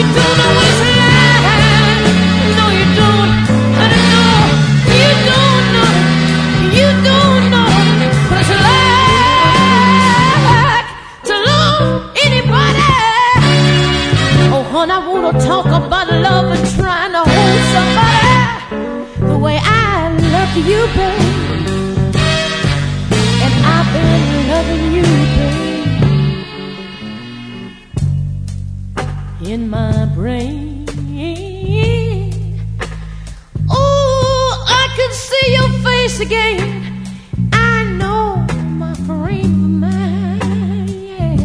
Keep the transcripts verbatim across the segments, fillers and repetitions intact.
don't know what it's like. No, you don't. I don't know. You don't know. You don't know what it's like to love anybody. Oh, honey, I wanna talk about love and trying to hold somebody the way I love you, babe. And I've been loving you, babe, in my brain. Oh, I can see your face again. I know my frame of mind, yeah.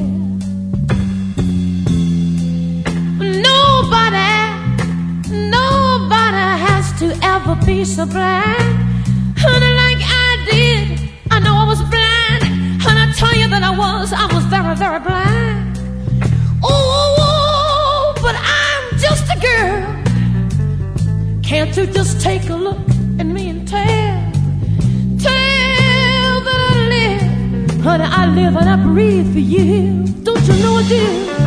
Nobody, nobody has to ever be so blind, honey, like I did. I know I was blind, and I tell you that I was, I was very, very blind. Oh, but I'm just a girl. Can't you just take a look at me and tell, tell that I live, honey, I live and I breathe for you. Don't you know I do?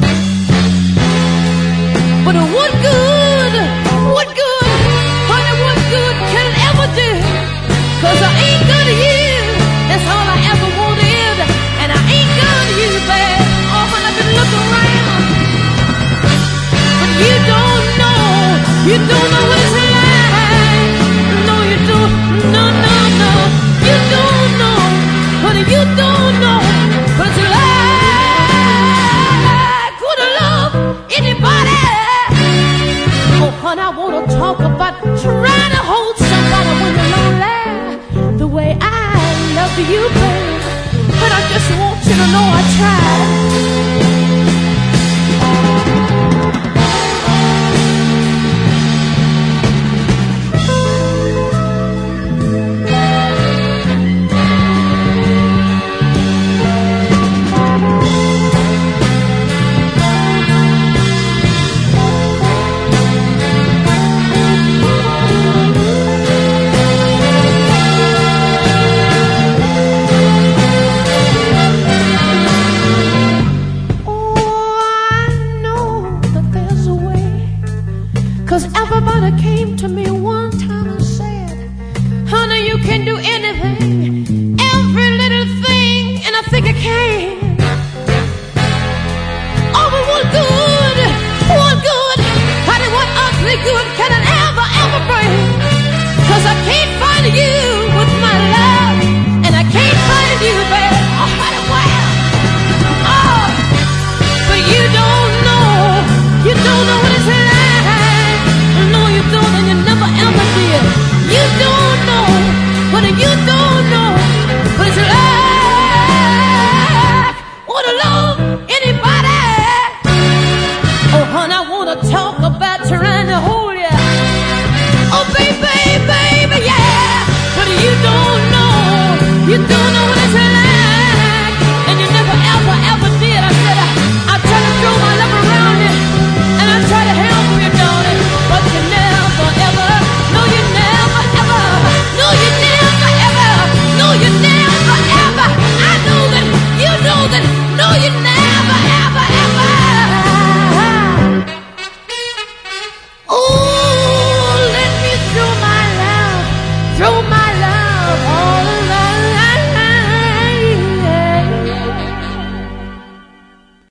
But what good, what good, honey, what good can it ever do? Cause I ain't good to you, that's all I ever wanted. And I ain't good to you, babe. Oh, when I've been looking around, but you don't know, you don't know what it's like. No, you don't, no, no, no. You don't know, honey, you don't know what it's like. Would I love anybody? Oh, honey, I wanna talk about trying to hold somebody when you're lonely the way I love you, babe. But I just want you to know I tried. Cause everybody came to me one time and said, honey, you can do anything, every little thing, and I think I can. Oh, but what good, what good, honey, what ugly good can it ever, ever bring? Cause I can't find you with my love, and I can't find you, babe. Oh, honey, wow. Oh, but you don't know, you don't know what it's like. And you never ever did. You don't know, but you don't know what it's like. Wanna love anybody? Oh, honey, I wanna talk about trying to hold you. Oh, baby, baby, yeah. But you don't know, you don't